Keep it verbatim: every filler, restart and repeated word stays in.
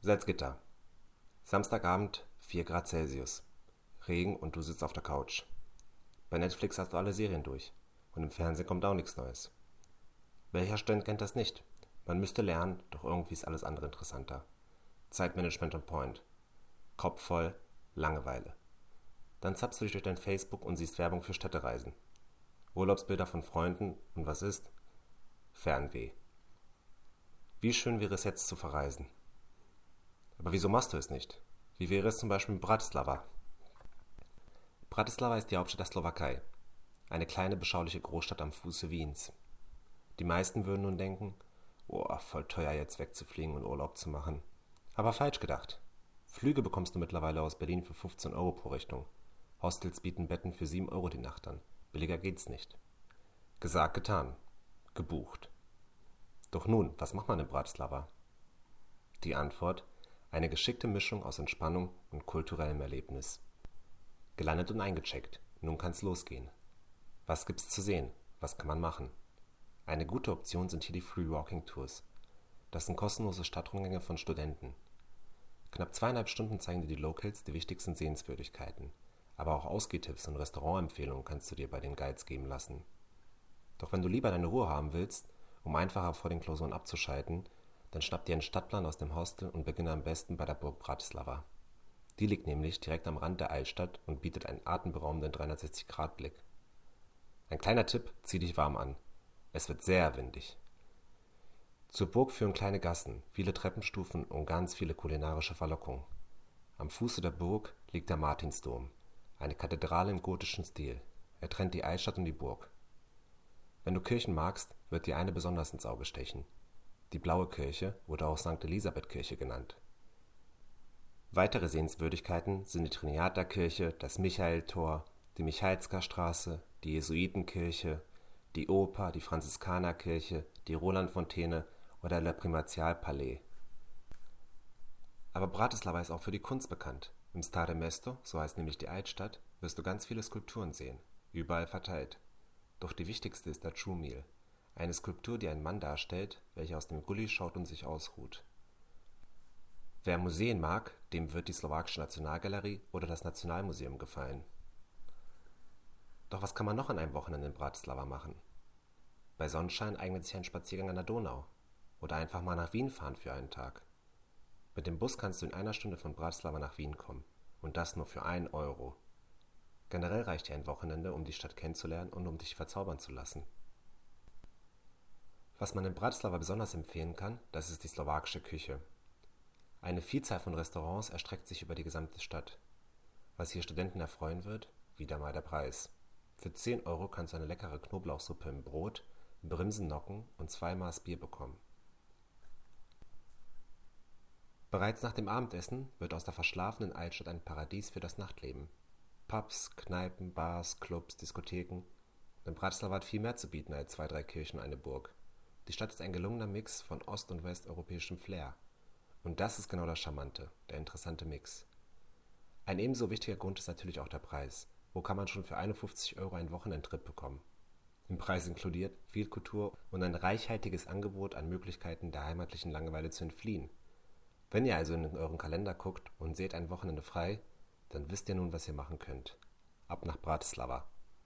Salzgitter. Samstagabend, vier Grad Celsius. Regen und du sitzt auf der Couch. Bei Netflix hast du alle Serien durch. Und im Fernsehen kommt auch nichts Neues. Welcher Student kennt das nicht? Man müsste lernen, doch irgendwie ist alles andere interessanter. Zeitmanagement on point. Kopf voll, Langeweile. Dann zappst du dich durch dein Facebook und siehst Werbung für Städtereisen. Urlaubsbilder von Freunden und was ist? Fernweh. Wie schön wäre es jetzt zu verreisen. Aber wieso machst du es nicht? Wie wäre es zum Beispiel mit Bratislava? Bratislava ist die Hauptstadt der Slowakei. Eine kleine, beschauliche Großstadt am Fuße Wiens. Die meisten würden nun denken, oh, voll teuer jetzt wegzufliegen und Urlaub zu machen. Aber falsch gedacht. Flüge bekommst du mittlerweile aus Berlin für fünfzehn Euro pro Richtung. Hostels bieten Betten für sieben Euro die Nacht an. Billiger geht's nicht. Gesagt, getan. Gebucht. Doch nun, was macht man in Bratislava? Die Antwort: eine geschickte Mischung aus Entspannung und kulturellem Erlebnis. Gelandet und eingecheckt. Nun kann's losgehen. Was gibt's zu sehen? Was kann man machen? Eine gute Option sind hier die Free Walking Tours. Das sind kostenlose Stadtrundgänge von Studenten. Knapp zweieinhalb Stunden zeigen dir die Locals die wichtigsten Sehenswürdigkeiten. Aber auch Ausgehtipps und Restaurantempfehlungen kannst du dir bei den Guides geben lassen. Doch wenn du lieber deine Ruhe haben willst, um einfacher vor den Klausuren abzuschalten, dann schnapp dir einen Stadtplan aus dem Hostel und beginne am besten bei der Burg Bratislava. Die liegt nämlich direkt am Rand der Altstadt und bietet einen atemberaubenden dreihundertsechzig Grad Blick. Ein kleiner Tipp, zieh dich warm an. Es wird sehr windig. Zur Burg führen kleine Gassen, viele Treppenstufen und ganz viele kulinarische Verlockungen. Am Fuße der Burg liegt der Martinsdom, eine Kathedrale im gotischen Stil. Er trennt die Altstadt und die Burg. Wenn du Kirchen magst, wird dir eine besonders ins Auge stechen. Die Blaue Kirche oder auch Sankt Elisabeth-Kirche genannt. Weitere Sehenswürdigkeiten sind die Triniaterkirche, das Michaeltor, die Michalska-Straße, die Jesuitenkirche, die Oper, die Franziskanerkirche, die Roland-Fontäne oder der Primatial-Palais. Aber Bratislava ist auch für die Kunst bekannt. Im Stare Mesto, so heißt nämlich die Altstadt, wirst du ganz viele Skulpturen sehen, überall verteilt. Doch die wichtigste ist der True-Meal, eine Skulptur, die einen Mann darstellt, welcher aus dem Gully schaut und sich ausruht. Wer Museen mag, dem wird die Slowakische Nationalgalerie oder das Nationalmuseum gefallen. Doch was kann man noch an einem Wochenende in Bratislava machen? Bei Sonnenschein eignet sich ein Spaziergang an der Donau oder einfach mal nach Wien fahren für einen Tag. Mit dem Bus kannst du in einer Stunde von Bratislava nach Wien kommen und das nur für einen Euro. Generell reicht dir ein Wochenende, um die Stadt kennenzulernen und um dich verzaubern zu lassen. Was man in Bratislava besonders empfehlen kann, das ist die slowakische Küche. Eine Vielzahl von Restaurants erstreckt sich über die gesamte Stadt. Was hier Studenten erfreuen wird, wieder mal der Preis. Für zehn Euro kannst du eine leckere Knoblauchsuppe im Brot, Brimsennocken und zwei Maß Bier bekommen. Bereits nach dem Abendessen wird aus der verschlafenen Altstadt ein Paradies für das Nachtleben. Pubs, Kneipen, Bars, Clubs, Diskotheken. Denn Bratislava hat viel mehr zu bieten als zwei, drei Kirchen und eine Burg. Die Stadt ist ein gelungener Mix von ost- und westeuropäischem Flair. Und das ist genau das Charmante, der interessante Mix. Ein ebenso wichtiger Grund ist natürlich auch der Preis. Wo kann man schon für einundfünfzig Euro einen Wochenendtrip bekommen? Im Preis inkludiert viel Kultur und ein reichhaltiges Angebot an Möglichkeiten, der heimatlichen Langeweile zu entfliehen. Wenn ihr also in euren Kalender guckt und seht ein Wochenende frei, dann wisst ihr nun, was ihr machen könnt. Ab nach Bratislava.